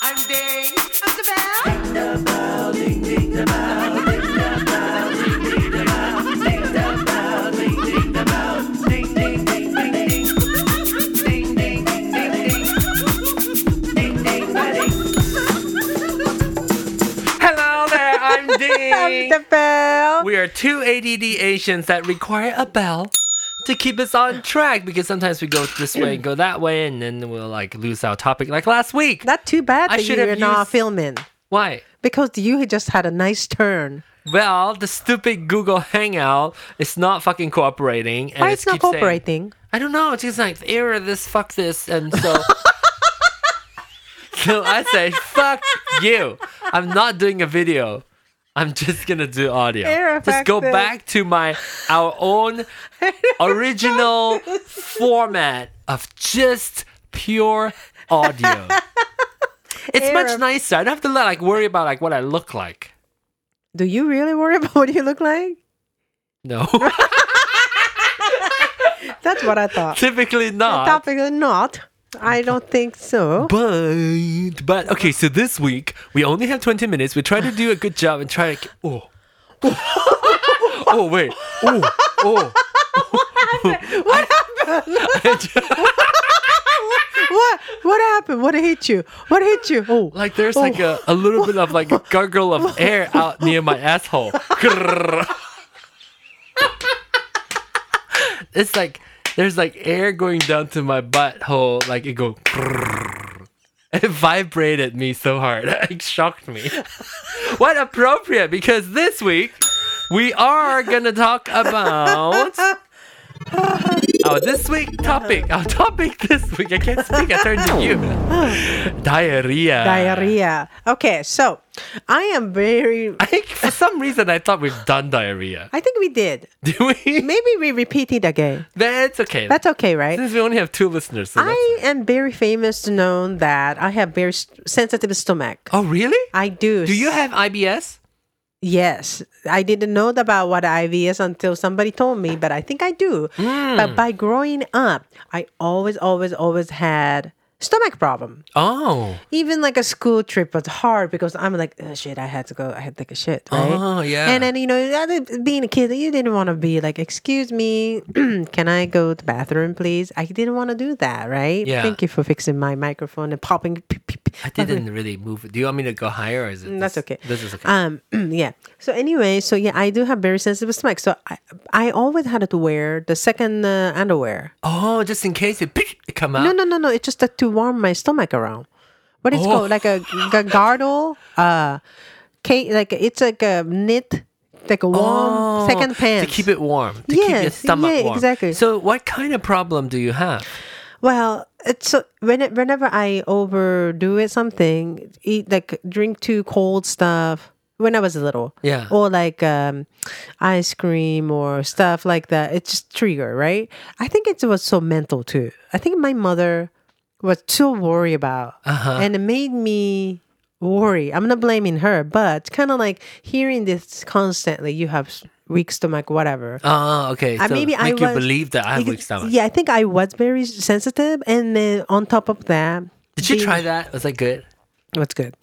I'm Ding. I'm the bell. Ding the bell, ding ding the bell, ding the bell, ding ding the bell, ding the bell, ding ding the bell, ding ding ding ding ding, ding ding ding ding ding, ding ding ding. Hello there, I'm Ding. I'm the bell. We are two ADD Asians that require a bell to keep us on track, because sometimes we go this way and go that way, and then we'll like lose our topic like last week. Not too bad I that should you're have not used- filming. Why? Because you just had a nice turn. Well, the stupid Google Hangout is not fucking cooperating. And Why it's not keeps saying- cooperating? I don't know. It's just like error this, fuck this, and so. So I say, fuck you. I'm not doing a video. I'm just gonna do audio. Error just go factor. back to our own original format of just pure audio. It's Error. much nicer. I don't have to like worry about like what I look like. Do you really worry about what you look like? No, That's what I thought. typically not. Topic or not. I don't think so. But okay, so this week we only have 20 minutes. We try to do a good job and try to oh wait. Oh. What happened? What hit you? What hit you? Oh, Like there's like a little bit of like a gargle of air out near my asshole. It's like there's like air going down to my butthole, like it go. It vibrated me so hard. It shocked me. What appropriate, because this week we are gonna talk about our topic this week. I can't speak. I turn to you. Diarrhea. diarrhea. Okay, so I am very. I think for some reason I thought we've done diarrhea. I think we did. Do we? Maybe we repeat it again. That's okay. That's okay, right? Since we only have 2 listeners. So I am very famous to know that I have very sensitive stomach. Oh, really? I do. Do you have IBS? Yes. I didn't know about what IV is until somebody told me, but I think I do. But by growing up, I always had stomach problem. Oh. Even like a school trip was hard because I'm like, oh, shit, I had to take a shit, right? Oh, yeah. And then, being a kid, you didn't want to be like, excuse me, can I go to the bathroom, please? I didn't want to do that, right? Yeah. Thank you for fixing my microphone and popping. I didn't really move. Do you want me to go higher, or is it? That's okay. This is okay. Yeah. So anyway, I do have very sensitive stomach. So I always had to wear the second underwear. Oh, just in case it come out. No. It's just to warm my stomach around. What is it called? Like a girdle. Like it's like a knit, like a warm second pants to keep it warm. To keep your stomach warm. Exactly. So, what kind of problem do you have? Well, it's so whenever I overdo it, something, drink too cold stuff. When I was little, Yeah. or like ice cream or stuff like that, it just trigger, right? I think it was so mental too. I think my mother was so worried about, and it made me worry. I'm not blaming her, but kind of like hearing this constantly. You have weak stomach, whatever. Oh, okay. So Maybe make you believe that I have weak stomach. Yeah, I think I was very sensitive, and then on top of that, Did you try that? Was that good? what's good?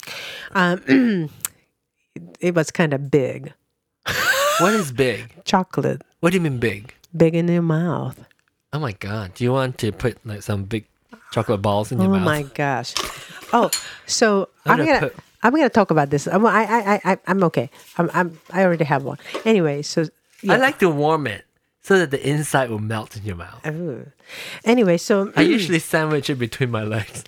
It was kind of big. What is big? Chocolate, What do you mean big? big in your mouth. Oh my god! Do you want to put like some big chocolate balls in your Oh mouth? my gosh. Oh, so I'm I'm gonna gonna put- I'm gonna talk about this. I'm okay. I already have one. Anyway, so I like to warm it so that the inside will melt in your mouth. ooh. Anyway, so I usually sandwich it between my legs.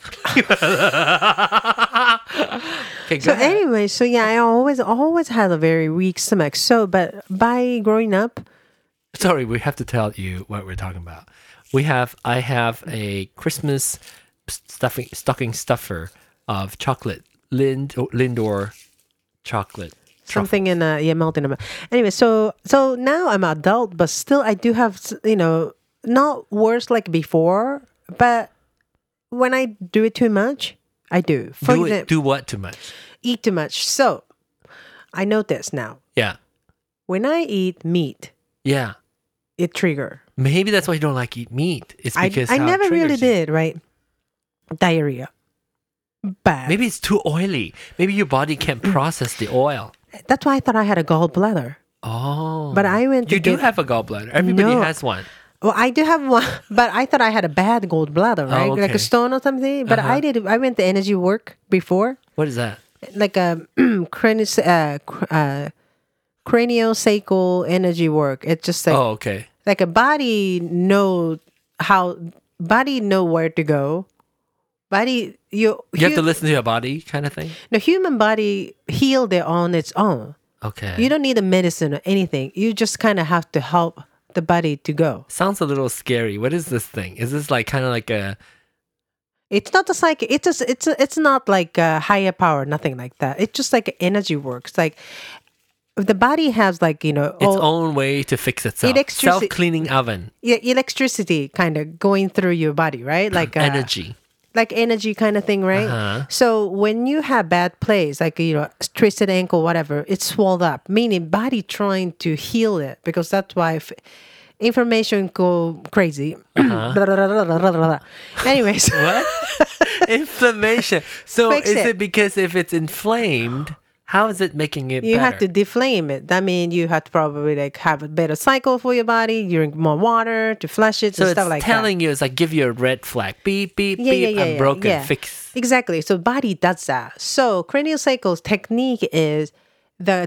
Okay, go so ahead. anyway, so yeah, I always had a very weak stomach. So, but by growing up, Sorry, we have to tell you what we're talking about. I have a Christmas stocking stuffer of chocolate, Lindor chocolate. something in melting in my. Anyway, so now I'm an adult, but still I do have not worse like before, but when I do it too much, I do. For example, Do what too much? eat too much. So I notice now Yeah. when I eat meat, Yeah. it trigger. Maybe that's why you don't like eat meat. It's because I how it never really triggers you. did, right? Diarrhea. bad. Maybe it's too oily. Maybe your body can't process the oil. That's why I thought I had a gallbladder. Oh. But I went to You do get- have a gallbladder. Everybody No. has one. Well, I do have one, but I thought I had a bad gallbladder, right? Like okay. a stone or something. But I went to energy work before, What is that? like a craniosacral energy work. It's just like Oh, okay. like a body know where to go. Body You have to listen to your body kind of thing? the human body heal their on its own. Okay. You don't need a medicine or anything. You just kind of have to help the body to go. Sounds a little scary. What is this thing? Is this like kind of like a... It's not a psychic. It's not like a higher power. Nothing like that. It's just like energy works. Like the body has like its own way to fix itself. Electricity- Self-cleaning oven. electricity kind of going through your body, right? Like Energy. like energy kind of thing, right? Uh-huh. So when you have bad place, like twisted ankle, whatever, it's swelled up, meaning body trying to heal it because that's why information go crazy. Blah, blah, blah, blah, blah, blah. Anyways, What? Inflammation. So Fix is it. it because if it's inflamed, how is it making it you better? have to deflame it. That means you have to probably like have a better cycle for your body, drink more water to flush it So and it's stuff like telling you, it's like give you a red flag. Beep, beep, Yeah, beep. yeah, I'm yeah, broken. yeah. Fix. Exactly. So body does that. So craniosacral technique is the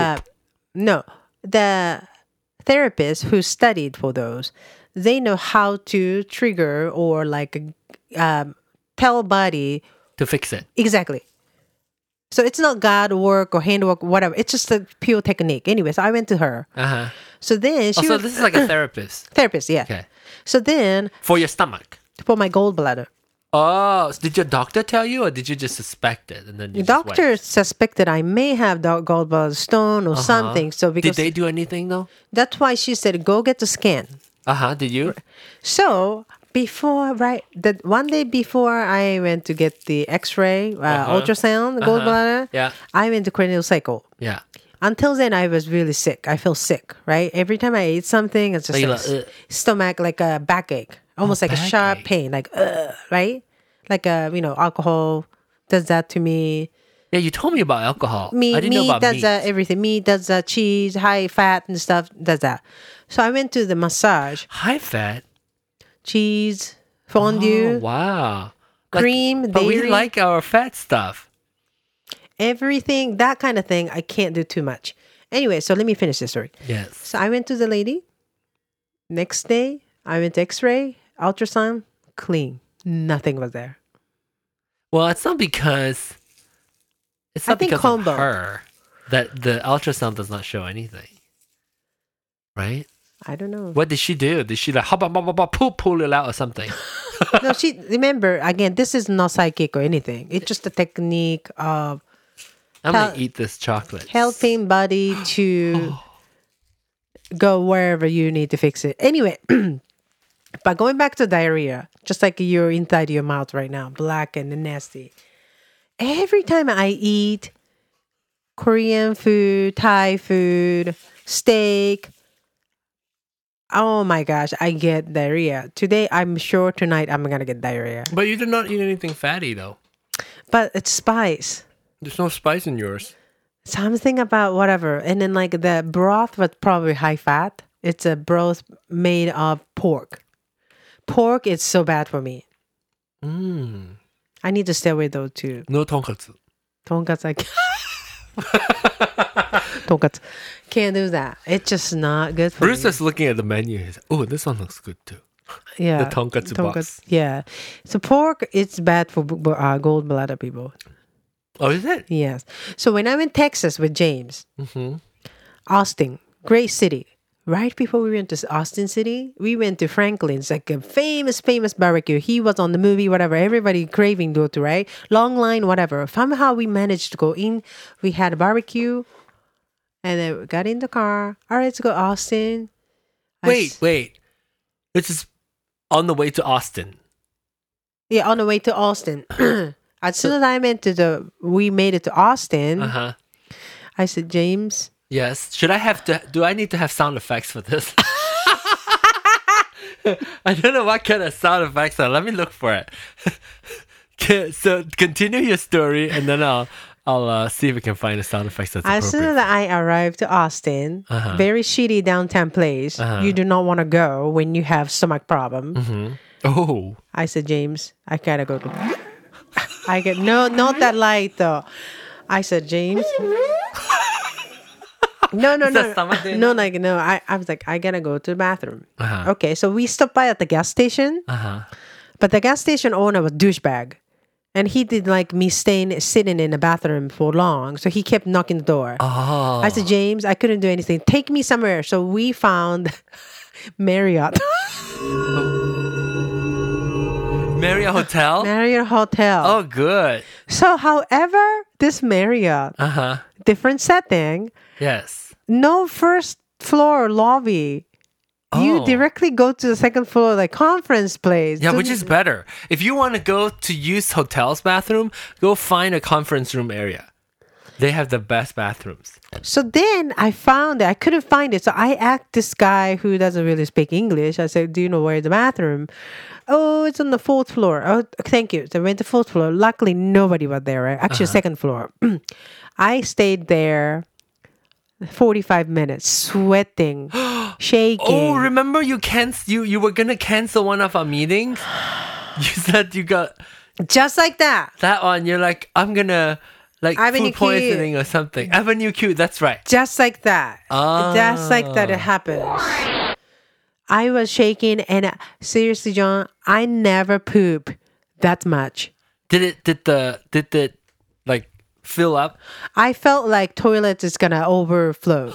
the therapist who studied for those. They know how to trigger or like tell body To fix it. exactly. So it's not God work or handwork, whatever. It's just a pure technique. Anyways, I went to her. Uh-huh. So then she Oh, so was this is like a therapist. therapist, yeah. Okay. So then For your stomach. for my gallbladder. Oh, so did your doctor tell you or did you just suspect it? And then you The just went? doctor suspected I may have gallbladder stone or something. So Did because they do anything though? that's why she said, go get the scan. Uh-huh. Did you? So before, right, the one day before I went to get the X-ray, ultrasound, gallbladder, Yeah. I went to craniosacral. Yeah. Until then, I was really sick. I feel sick, right? Every time I eat something, it's just Like, like stomach, like a backache, almost like a sharp backache. pain, like right, like alcohol does that to me. Yeah, you told me about alcohol. I Meat didn't know about does meat. that. Everything meat does that. Cheese, high fat and stuff does that. So I went to the massage. High fat. Cheese, fondue, Oh, wow. cream, But we dairy, like our fat stuff. everything, that kind of thing. I can't do too much. Anyway, so let me finish this story. Yes. So I went to the lady. Next day, I went to X-ray, ultrasound, clean. Nothing was there. Well, it's not because it's I not think because combo. of her that the ultrasound does not show anything. Right? I don't know. What did she do? Did she like hop, hop, hop, hop, hop, pull it out or something? No, remember, again, this is not psychic or anything. It's just a technique of I'm Hel- gonna eat this chocolate. helping body to go wherever you need to fix it. Anyway, but going back to diarrhea, just like you're inside your mouth right now, black and nasty. Every time I eat Korean food, Thai food, steak, oh my gosh, I get diarrhea. Today, I'm sure tonight I'm gonna get diarrhea. But you did not eat anything fatty though. But it's spice. There's no spice in yours. Something about whatever. And then like the broth was probably high fat. It's a broth made of pork. Pork is so bad for me. I need to stay away though too. No tonkatsu. Tonkatsu, tonkatsu. Can't do that. It's just not good for Bruce me. is looking at the menu. He's like, oh, this one looks good too. Yeah. The tonkatsu box. Yeah. So pork, it's bad for gallbladder people. Oh, is it? Yes. So when I'm in Texas with James, Mm-hmm. Austin, great city. Right before we went to Austin City, we went to Franklin's, like a famous barbecue. He was on the movie, whatever. Everybody craving go to, right? Long line, whatever. Somehow we managed to go in. We had a barbecue, and then we got in the car. All right, let's go Austin. Wait. This is on the way to Austin. Yeah, on the way to Austin. As soon as we made it to Austin, Uh-huh. I said, James, Yes. Do I need to have sound effects for this? I don't know what kind of sound effects are. Let me look for it. So continue your story, and then I'll see if we can find the sound effects that's As soon appropriate. as I arrived to Austin, very shitty downtown place, you do not want to go when you have stomach problem. Oh, I said, James, I gotta go. I get no, not that light though. I said, James. No. I was like, I gotta go to the bathroom. Okay, so we stopped by at the gas station, but the gas station owner was douchebag, and he didn't like me sitting in the bathroom for long, so he kept knocking the door. oh. I said, James, I couldn't do anything. Take me somewhere. So we found Marriott. Marriott Hotel. Marriott Hotel. Oh, good. So, however, this Marriott, different setting, Yes. no first floor lobby. You Oh. directly go to the second floor, like conference place. Yeah, which is better. If you want to go to use hotel's bathroom, go find a conference room area. They have the best bathrooms. So then I found it. I couldn't find it. So I asked this guy who doesn't really speak English. I said, do you know where's the bathroom? Oh, it's on the 4th floor. Oh, thank you. So I went to 4th floor. Luckily, nobody was there, right? Actually, 2nd floor. I stayed there 45 minutes, sweating, shaking. Oh, remember you were gonna cancel one of our meetings? You said you got Just like that. that one. You're like, I'm gonna like Avenue food poisoning or something. Avenue Q, that's right. Just like that. Just like that it happens. I was shaking, and seriously, John, I never poop that much. Did it like fill up? I felt like toilet is gonna overflow.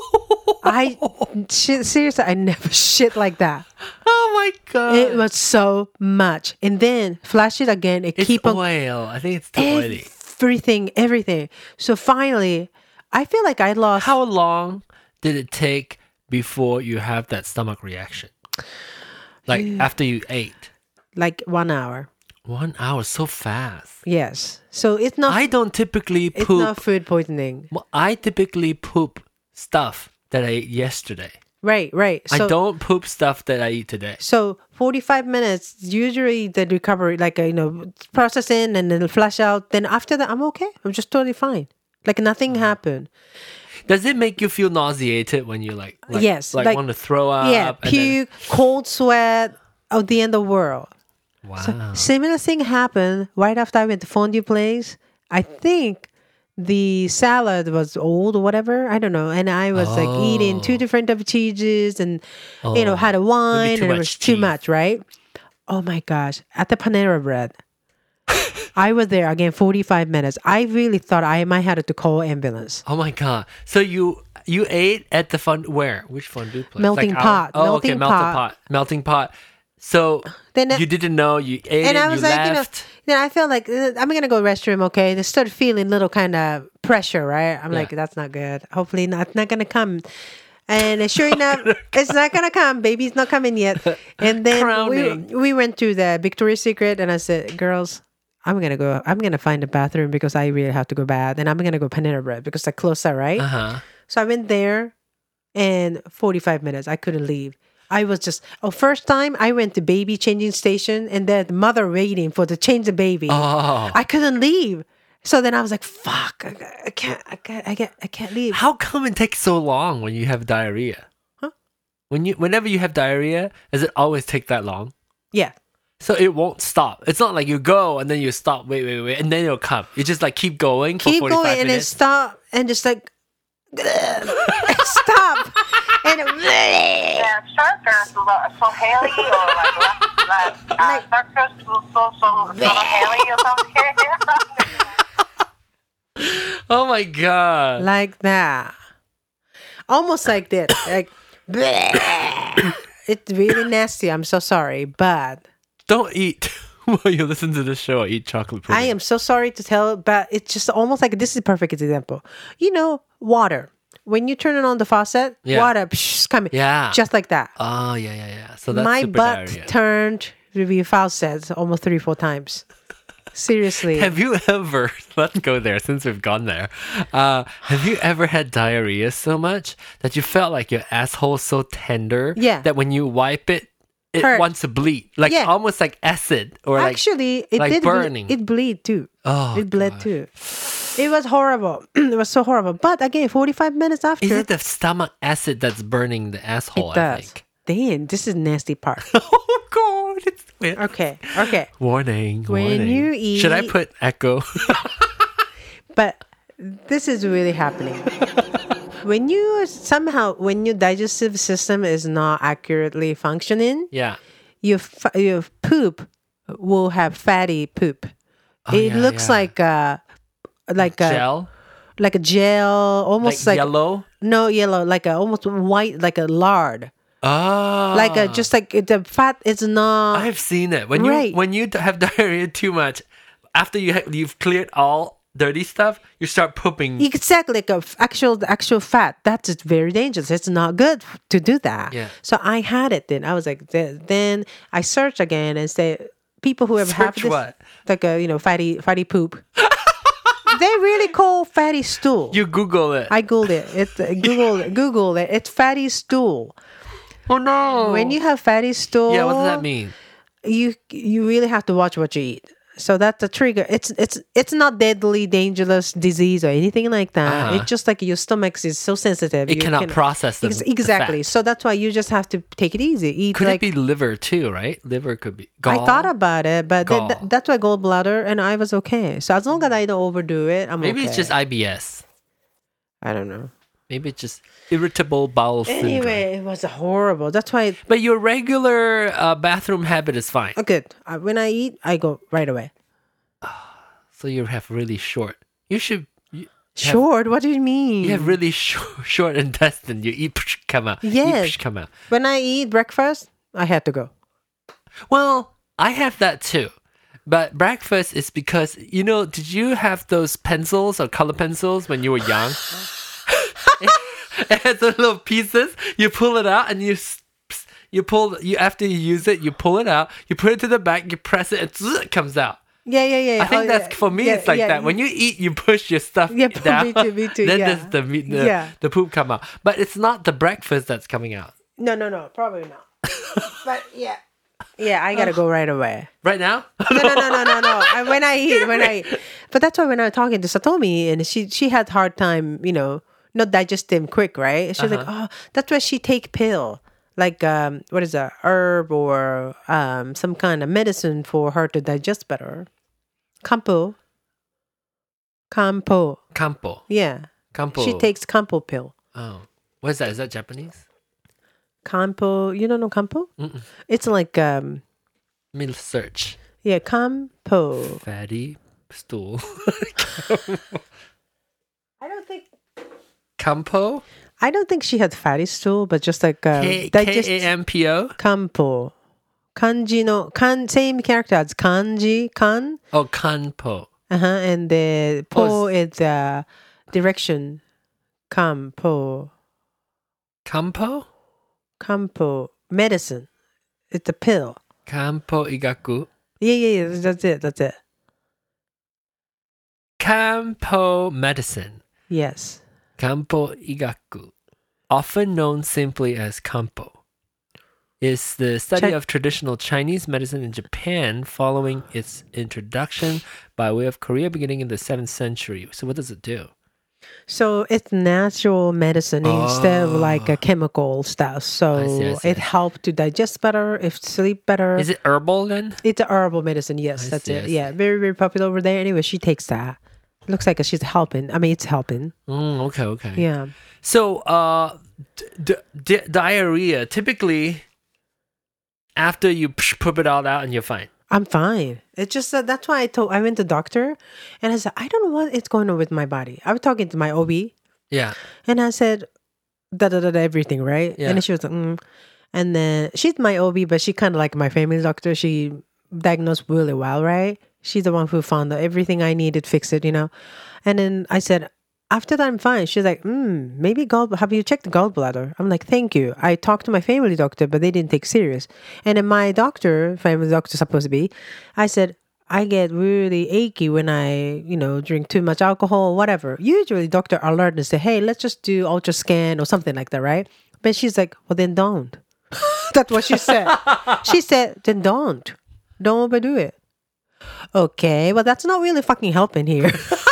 Seriously, I never shit like that. Oh my god. It was so much, and then flash it again. It It's keep on oil. I think it's too oily. everything. So finally, I feel like I lost. How long did it take before you have that stomach reaction? Like after you ate? Like 1 hour. 1 hour, so fast. Yes. So it's not. I don't typically It's not poop. food poisoning. Well, I typically poop stuff that I ate yesterday. Right. So, I don't poop stuff that I eat today. So 45 minutes, usually the recovery, like, process in and then flush out. Then after that, I'm okay. I'm just totally fine. Like nothing happened. Does it make you feel nauseated when you like Yes, like like- want to throw up? Yeah, and then- puke, cold sweat, of the end of the world. Wow. Similar thing happened right after I went to fondue place. I think the salad was old or whatever. I don't know. And I was like eating 2 different type of cheeses and, had a wine too and it much was too cheese. much, right? Oh my gosh. At the Panera Bread. I was there again 45 minutes. I really thought I might have to call ambulance. Oh my god! So you ate at the where? Which fondue place? Melting pot. Oh, okay, Melting pot. Melting pot. So Then you didn't know you ate And it. I was you like, left. then I felt like I'm gonna go restroom. Okay, they started feeling little kind of pressure, right? I'm like, that's not good. Hopefully, not gonna come. And sure enough, it's not gonna come. Baby's not coming yet. And then Crowning. we went to the Victoria's Secret, and I said, girls, I'm gonna find a bathroom because I really have to go bad, and I'm gonna go Panera Bread because they're closer, right? So I went there, and 45 minutes I couldn't leave. I was just first time I went to baby changing station, and then the mother waiting for to change the baby. Oh. I couldn't leave. So then I was like, "Fuck! I can't leave." How come it takes so long when you have diarrhea? Huh? Whenever you have diarrhea, does it always take that long? Yeah, So it won't stop. It's not like you go and then you stop, wait, and then it'll come. You just like keep going for keep 45 going, and then minutes. stop, and just like stop, and Yeah, sugar so hairy or like sugar so hairy or something. Oh my god. like that, almost like this, like. It's really nasty. I'm so sorry, but Don't eat while you listen to the show or eat chocolate pudding. I am so sorry to tell, but it's just almost like this is a perfect example. Water. When you turn it on the faucet, Yeah. water coming. Yeah. Just like that. Oh, yeah. So that's My super butt diarrhea. turned to be faucet almost 3-4 times. Seriously. Have you ever, let's go there since we've gone there. Have you ever had diarrhea so much that you felt like your asshole so tender Yeah. that when you wipe it, it hurt. wants to bleed, like Yeah. almost like acid or Actually, it like did burning. It bleed too. Oh, it bled gosh. too. It was horrible. It was so horrible. But again, 45 minutes after, Is it the stomach acid that's burning the asshole? it does. I think. Damn, this is nasty part. Oh God! It's weird. Okay. Warning. When warning. you Should I eat- put echo? But this is really happening. When your digestive system is not accurately functioning, Yeah. your poop will have fatty poop. It yeah, looks yeah. like a Gel, like a gel, almost like yellow. no yellow, like a almost white, like a lard, Oh, like a just like the fat is not. I've seen it when Right. you have diarrhea too much. After you've cleared all dirty stuff, you start pooping. Exactly, like actual fat. That's very dangerous. It's not good to do that. Yeah. So I had it then. I was like, then I searched again and say people who have had Search this, what? like a fatty poop. They really call fatty stool. You Google it. I googled it. Google it. It's fatty stool. Oh no! When you have fatty stool, yeah, what does that mean? You really have to watch what you eat. So that's the trigger. It's not deadly, dangerous disease or anything like that. Uh-huh. It's just like your stomach is so sensitive. It you cannot process the exactly. fat. So that's why you just have to take it easy. Eat Could like it be liver too? Right? Liver could be. I Gall? thought about it, but Gall. that's why gallbladder, and I was okay. So as long as I don't overdo it, I'm Maybe okay. it's just IBS. I don't know. Maybe it's just irritable bowel syndrome. Anyway, it was horrible. That's why. But your regular bathroom habit is fine. Good. When I eat, I go right away. So you have really short. You should. Short? What do you mean? You have really short intestine. You eat, come out. Yes. Eat, come out. When I eat breakfast, I have to go. Well, I have that too. But breakfast is because, did you have those pencils or color pencils when you were young? It has the little pieces. You pull it out and you after you use it, you pull it out, you put it to the back, you press it, and it comes out. Yeah. I think that's for me. It's like that. When you eat, you push your stuff down. Me too. Then Yeah. does the poop come out. But it's not the breakfast that's coming out. No, probably not. But yeah, I gotta go right away. Right now? No. When I eat. But that's why when I was talking to Satomi, and she had hard time, not digesting quick, right? She's like, oh, that's why she take pill. Like what is that, herb or some kind of medicine for her to digest better. Campo. Yeah. Campo. She takes Campo pill. Oh. What is that? Is that Japanese? Campo. You don't know Campo? Mm-mm. It's like Let me search. yeah, Campo. Fatty stool. I don't think she had fatty stool, but just like Kampo? Campo. Same character as kanji, kan. Oh, kanpo. And the po is direction. Campo. Kampo? Medicine. It's a pill. Kampo igaku. Yeah. That's it. Kampo medicine. Yes. Kampo igaku, often known simply as Kampo, is the study of traditional Chinese medicine in Japan following its introduction by way of Korea beginning in the 7th century. So what does it do? So it's natural medicine instead of like a chemical stuff. So I see. it helps to digest better, if sleep better. Is it herbal then? It's a herbal medicine. Yes, that's it. Yeah, very, very popular over there. Anyway, she takes that. It looks like she's helping. I mean, it's helping. Okay. Yeah. So diarrhea, typically after you poop it all out and you're fine. I'm fine. It's just that's why I went to doctor and I said, I don't know what is going on with my body. I was talking to my OB. Yeah. And I said, everything, right? Yeah. And then she was like, And then she's my OB, but she kind of like my family doctor. She diagnosed really well, right? She's the one who found out everything I needed, fix it, And then I said, after that, I'm fine. She's like, maybe have you checked the gallbladder? I'm like, thank you. I talked to my family doctor, but they didn't take serious. And then my family doctor supposed to be, I said, I get really achy when I, drink too much alcohol, whatever. Usually doctor alert and say, hey, let's just do ultra scan or something like that, right? But she's like, well, then don't. That's what she said. She said, then don't overdo it. Okay, well, that's not really fucking helping here.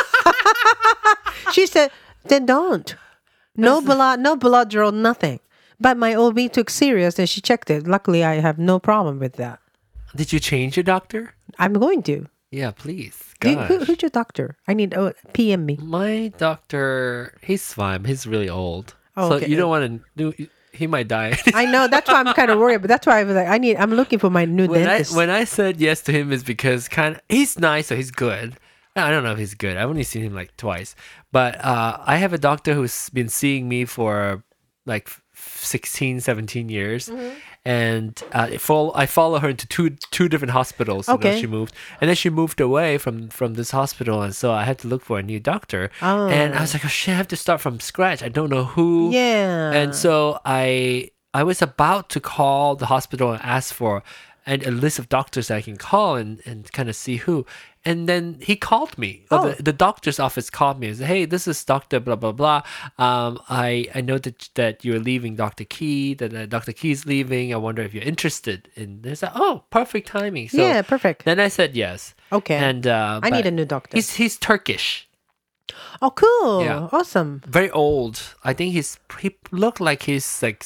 She said, then don't. No blood draw, nothing. But my OB took serious and she checked it. Luckily, I have no problem with that. Did you change your doctor? I'm going to. Yeah, please. Who's your doctor? I need PM me. My doctor, he's fine. He's really old. Oh, so okay. you don't want to do. He might die. I know. That's why I'm kind of worried. But that's why I was like, I'm looking for my new dentist. When I said yes to him is because he's nice, so he's good. I don't know if he's good. I've only seen him like twice. But I have a doctor who's been seeing me for like 16, 17 years. Mm-hmm. And I follow her into two different hospitals. And then Okay. she moved. And then she moved away from this hospital. And so I had to look for a new doctor. Oh. And I was like, oh shit, I have to start from scratch. I don't know who. Yeah. And so I was about to call the hospital and ask for a list of doctors that I can call and kind of see who. And then he called me. Oh. The doctor's office called me and said, hey, this is Dr. blah, blah, blah. I know that you're leaving Dr. Key, that Dr. Key's leaving. I wonder if you're interested. And they said, oh, perfect timing. So yeah, perfect. then I said yes. Okay. And I need a new doctor. He's Turkish. Oh, cool. Yeah. Awesome. Very old. I think he looked like he's like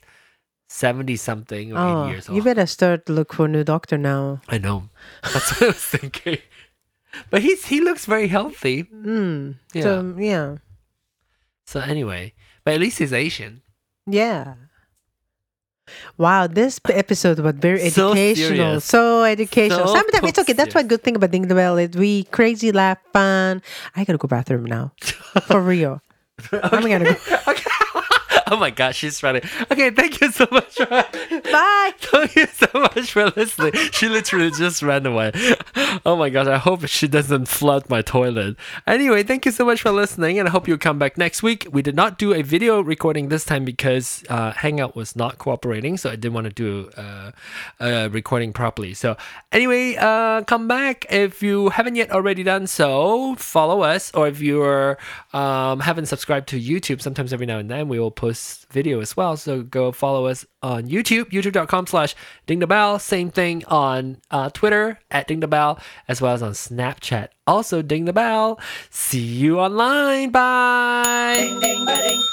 70 something or 80 years old. You better start to look for a new doctor now. I know. That's what I was thinking. But he looks very healthy. Yeah. So, yeah. So anyway, but at least he's Asian. Yeah. Wow, this episode was very So educational. serious. So educational. So Sometimes it's okay. That's one serious. good thing about Ding the Bell. Is we crazy, laugh, fun. I gotta go bathroom now. For real. I'm gonna go. Okay. Oh my gosh, she's running. Okay, thank you so much. Bye. Thank you so much for listening. She literally just ran away. Oh my gosh, I hope she doesn't flood my toilet. Anyway, thank you so much for listening, and I hope you'll come back next week. We did not do a video recording this time because Hangout was not cooperating, so I didn't want to do a recording properly. So anyway, come back. If you haven't yet already done so, follow us, or if you're haven't subscribed to YouTube, sometimes every now and then we will post video as well, so go follow us on YouTube, youtube.com/dingthebell. Same thing on Twitter @dingthebell, as well as on Snapchat, also Ding the Bell. See you online. Bye. Ding, ding, ba-ding.